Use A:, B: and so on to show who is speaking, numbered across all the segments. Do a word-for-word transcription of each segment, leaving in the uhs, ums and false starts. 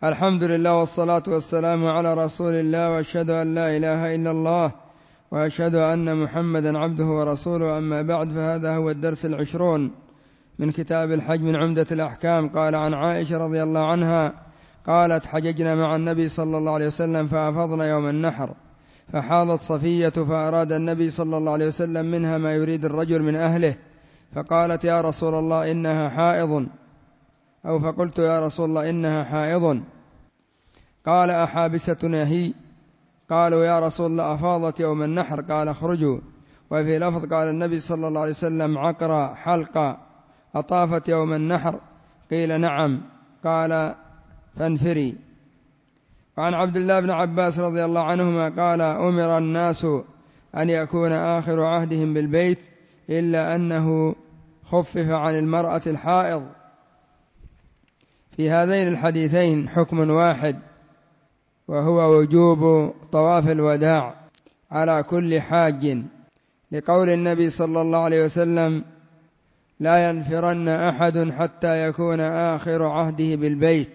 A: الحمد لله والصلاة والسلام على رسول الله، وأشهد أن لا إله إلا الله، وأشهد أن محمدا عبده ورسوله. أما بعد، فهذا هو الدرس العشرون من كتاب الحج من عمدة الأحكام. قال عن عائشة رضي الله عنها قالت: حججنا مع النبي صلى الله عليه وسلم فأفضنا يوم النحر، فحاضت صفية فأراد النبي صلى الله عليه وسلم منها ما يريد الرجل من أهله، فقالت: يا رسول الله إنها حائض، أو فقلت: يا رسول الله إنها حائض. قال: أحابستنا هي؟ قالوا: يا رسول الله أفاضت يوم النحر. قال: اخرجوا. وفي لفظ قال النبي صلى الله عليه وسلم: عقرة حلقة أطافت يوم النحر؟ قيل: نعم. قال: فانفري. وعن عبد الله بن عباس رضي الله عنهما قال: أمر الناس أن يكون آخر عهدهم بالبيت، إلا أنه خفف عن المرأة الحائض. في هذين الحديثين حكم واحد، وهو وجوب طواف الوداع على كل حاج، لقول النبي صلى الله عليه وسلم: لا ينفرن أحد حتى يكون آخر عهده بالبيت،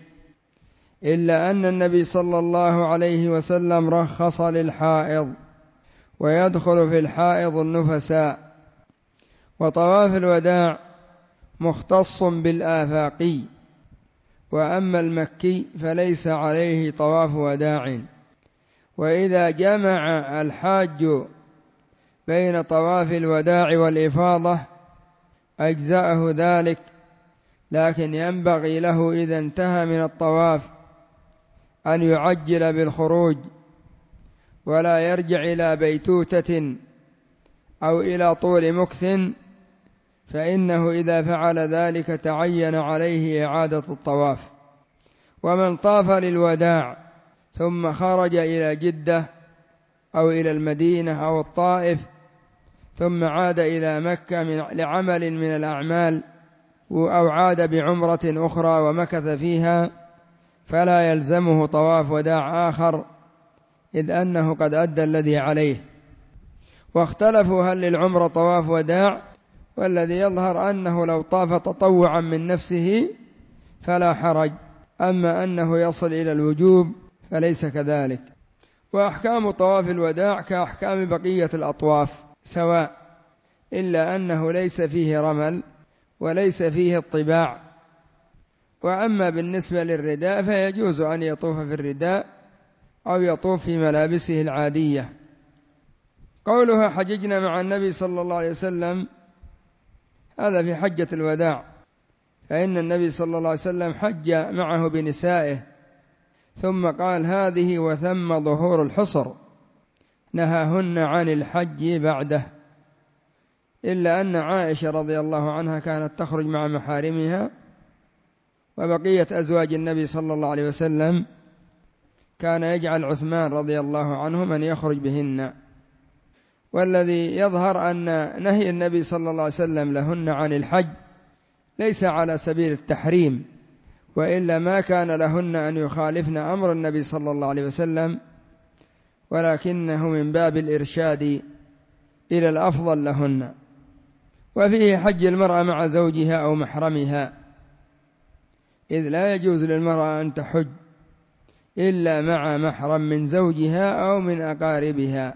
A: إلا أن النبي صلى الله عليه وسلم رخص للحائض، ويدخل في الحائض النفساء. وطواف الوداع مختص بالآفاقي، وأما المكي فليس عليه طواف وداع. وإذا جمع الحاج بين طواف الوداع والإفاضة أجزأه ذلك، لكن ينبغي له إذا انتهى من الطواف أن يعجل بالخروج، ولا يرجع إلى بيتوتة أو إلى طول مكث، فإنه إذا فعل ذلك تعين عليه إعادة الطواف. ومن طاف للوداع ثم خرج إلى جدة أو إلى المدينة أو الطائف، ثم عاد إلى مكة لعمل من الأعمال، أو عاد بعمرة أخرى ومكث فيها، فلا يلزمه طواف وداع آخر، إذ أنه قد أدى الذي عليه. واختلفوا هل للعمرة طواف وداع، والذي يظهر أنه لو طاف تطوعا من نفسه فلا حرج، أما أنه يصل إلى الوجوب فليس كذلك. وأحكام طواف الوداع كأحكام بقية الأطواف سواء، إلا أنه ليس فيه رمل وليس فيه الطباع. وأما بالنسبة للرداء فيجوز أن يطوف في الرداء أو يطوف في ملابسه العادية. قولها حججنا مع النبي صلى الله عليه وسلم، هذا في حجة الوداع، فإن النبي صلى الله عليه وسلم حج معه بنسائه، ثم قال: هذه وثم ظهور الحصر، نهاهن عن الحج بعده. إلا أن عائشة رضي الله عنها كانت تخرج مع محارمها، وبقية أزواج النبي صلى الله عليه وسلم كان يجعل عثمان رضي الله عنه من يخرج بهن. والذي يظهر أن نهي النبي صلى الله عليه وسلم لهن عن الحج ليس على سبيل التحريم، وإلا ما كان لهن أن يخالفن أمر النبي صلى الله عليه وسلم، ولكنه من باب الإرشاد إلى الأفضل لهن. وفيه حج المرأة مع زوجها أو محرمها، إذ لا يجوز للمرأة أن تحج إلا مع محرم من زوجها أو من أقاربها.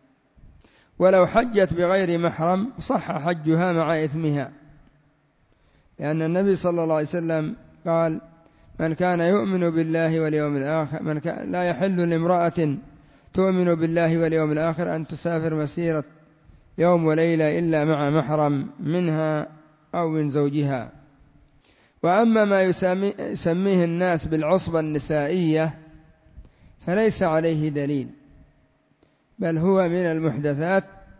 A: ولو حجت بغير محرم صح حجها مع إثمها، لأن النبي صلى الله عليه وسلم قال: من كان يؤمن بالله واليوم الآخر من كان لا يحل لامرأة تؤمن بالله واليوم الآخر أن تسافر مسيرة يوم وليلة إلا مع محرم منها أو من زوجها. وأما ما يسميه الناس بالعصبة النسائية فليس عليه دليل، بل هو من المحدثات.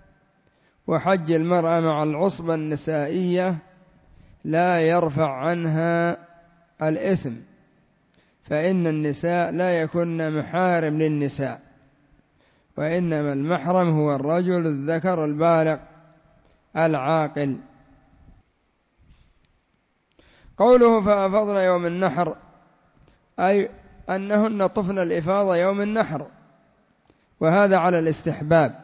A: وحج المرأة مع العصبة النسائية لا يرفع عنها الإثم، فإن النساء لا يكن محارم للنساء، وإنما المحرم هو الرجل الذكر البالغ العاقل. قوله فأفضن يوم النحر، أي أنهن طفن الإفاضة يوم النحر، وهذا على الاستحباب،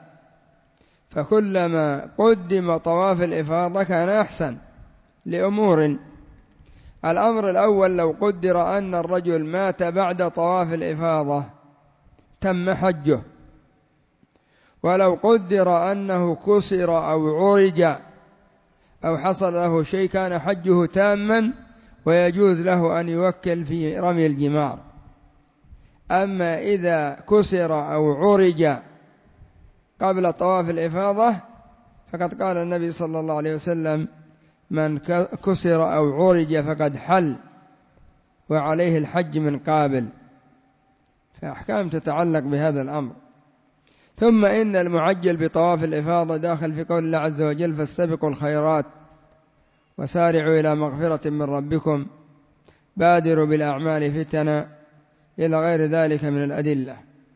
A: فكلما قدم طواف الإفاضة كان أحسن لأمور. الأمر الأول: لو قدر أن الرجل مات بعد طواف الإفاضة تم حجه، ولو قدر أنه كسر أو عرج أو حصل له شيء كان حجه تاما ويجوز له أن يوكل في رمي الجمار. أما إذا كسر أو عرج قبل طواف الإفاضة فقد قال النبي صلى الله عليه وسلم: من كسر أو عرج فقد حل وعليه الحج من قابل. فأحكام تتعلق بهذا الأمر. ثم إن المعجل بطواف الإفاضة داخل في قول الله عز وجل: فاستبقوا الخيرات وسارعوا إلى مغفرة من ربكم بادروا بالأعمال فتنا، إلى غير ذلك من الأدلة.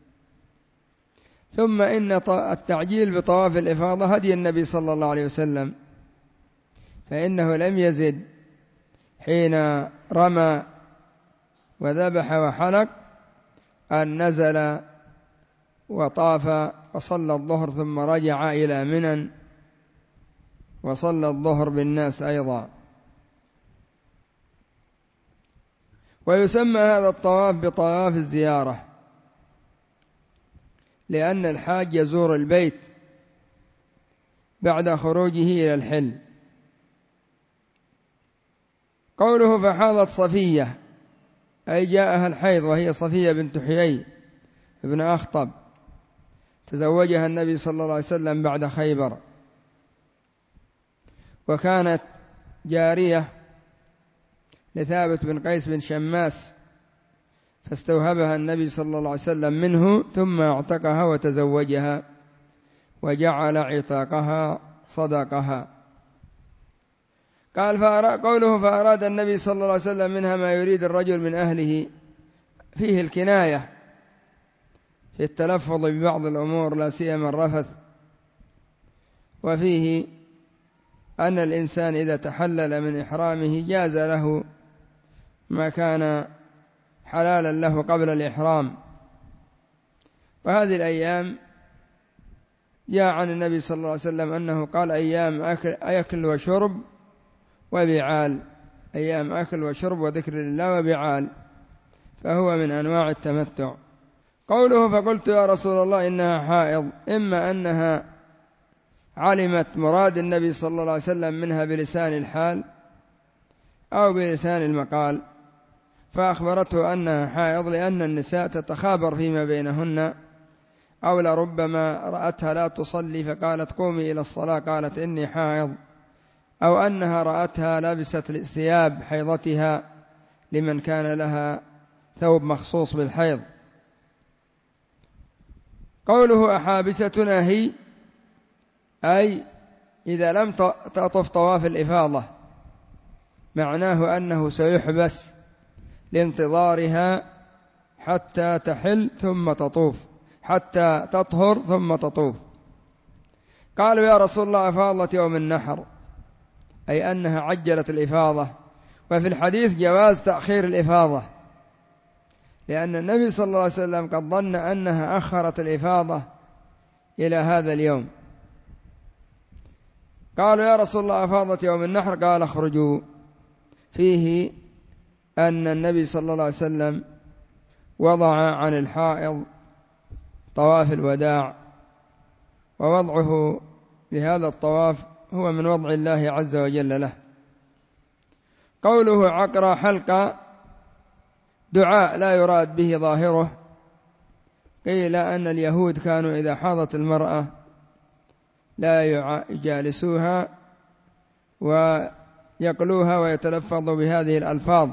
A: ثم إن التعجيل بطواف الإفاضة هدي النبي صلى الله عليه وسلم، فإنه لم يزد حين رمى وذبح وحلق أن نزل وطاف وصلى الظهر ثم رجع إلى منى وصلى الظهر بالناس أيضا. ويسمى هذا الطواف بطواف الزيارة، لأن الحاج يزور البيت بعد خروجه إلى الحل. قوله: فحاضت صفية، أي جاءها الحيض، وهي صفية بنت حيي ابن أخطب، تزوجها النبي صلى الله عليه وسلم بعد خيبر، وكانت جارية لثابت بن قيس بن شماس، فاستوهبها النبي صلى الله عليه وسلم منه ثم اعتقها وتزوجها وجعل عتاقها صدقها. قال قوله: فأراد النبي صلى الله عليه وسلم منها ما يريد الرجل من أهله، فيه الكناية في التلفظ ببعض الأمور لا سيما الرفث، وفيه أن الإنسان إذا تحلل من إحرامه جاز له ما كان حلالا له قبل الإحرام. وهذه الأيام جاء عن النبي صلى الله عليه وسلم أنه قال: أيام أكل, أكل وشرب وبعال، أيام أكل وشرب وذكر الله وبعال، فهو من أنواع التمتع. قوله: فقلت يا رسول الله إنها حائض، إما أنها علمت مراد النبي صلى الله عليه وسلم منها بلسان الحال أو بلسان المقال، فأخبرته أنها حائض لأن النساء تتخابر فيما بينهن، أو لربما رأتها لا تصلي فقالت قومي إلى الصلاة قالت إني حائض، أو أنها رأتها لبست ثياب حيضتها لمن كان لها ثوب مخصوص بالحيض. قوله: أحابستنا هي، أي إذا لم تطف طواف الإفاضة، معناه أنه سيحبس لانتظارها حتى تحل ثم تطوف، حتى تطهر ثم تطوف. قالوا: يا رسول الله أفاضت يوم النحر، أي أنها عجلت الإفاضة. وفي الحديث جواز تأخير الإفاضة، لأن النبي صلى الله عليه وسلم قد ظن أنها أخرت الإفاضة إلى هذا اليوم. قالوا: يا رسول الله أفاضت يوم النحر، قال: اخرجوا. فيه أن النبي صلى الله عليه وسلم وضع عن الحائض طواف الوداع، ووضعه لهذا الطواف هو من وضع الله عز وجل له. قوله: عقرة حلقة، دعاء لا يراد به ظاهره. قيل أن اليهود كانوا إذا حاضت المرأة لا يجالسوها ويقلوها ويتلفظوا بهذه الألفاظ.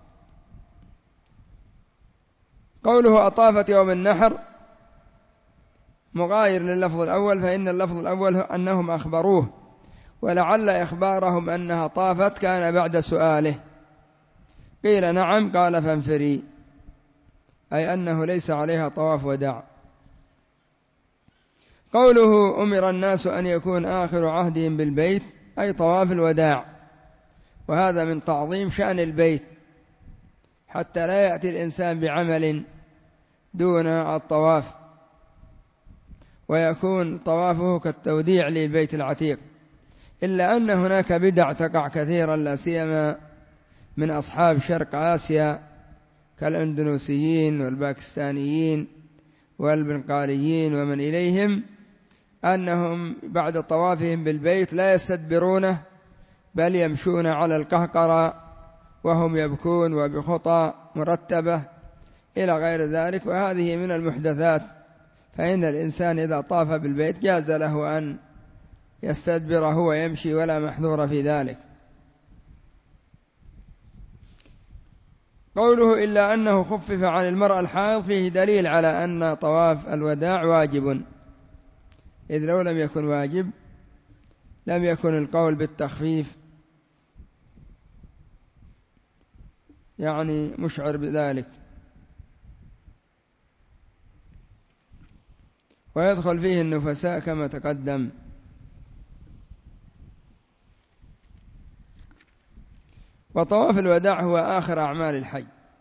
A: قوله: أطافت يوم النحر مغاير لللفظ الأول، فإن اللفظ الأول أنهم أخبروه، ولعل إخبارهم أنها طافت كان بعد سؤاله. قيل: نعم. قال: فانفري، أي أنه ليس عليها طواف وداع. قوله: أمر الناس أن يكون آخر عهدهم بالبيت، أي طواف الوداع، وهذا من تعظيم شأن البيت، حتى لا يأتي الإنسان بعمل دون الطواف، ويكون طوافه كالتوديع للبيت العتيق. إلا أن هناك بدع تقع كثيرا، لا سيما من أصحاب شرق آسيا كالأندونيسيين والباكستانيين والبنغاليين ومن إليهم أنهم بعد طوافهم بالبيت لا يستدبرونه بل يمشون على القهقرى وهم يبكون وبخطى مرتبة إلى غير ذلك، وهذه من المحدثات. فإن الإنسان إذا طاف بالبيت جاز له أن يستدبره ويمشي ولا محذور في ذلك. قوله إلا أنه خفف عن المرأة الحائض فيه دليل على أن طواف الوداع واجب، إذ لو لم يكن واجب لم يكن القول بالتخفيف يعني مشعر بذلك. ويدخل فيه النفساء كما تقدم. وطواف الوداع هو آخر أعمال الحج،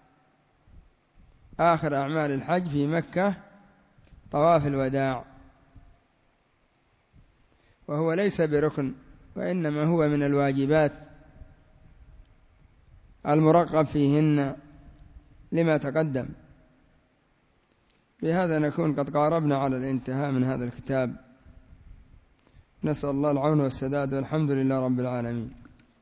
A: آخر أعمال الحج في مكة طواف الوداع، وهو ليس بركن وإنما هو من الواجبات المرغب فيهن لما تقدم. بهذا نكون قد قاربنا على الانتهاء من هذا الكتاب. نسأل الله العون والسداد، والحمد لله رب العالمين.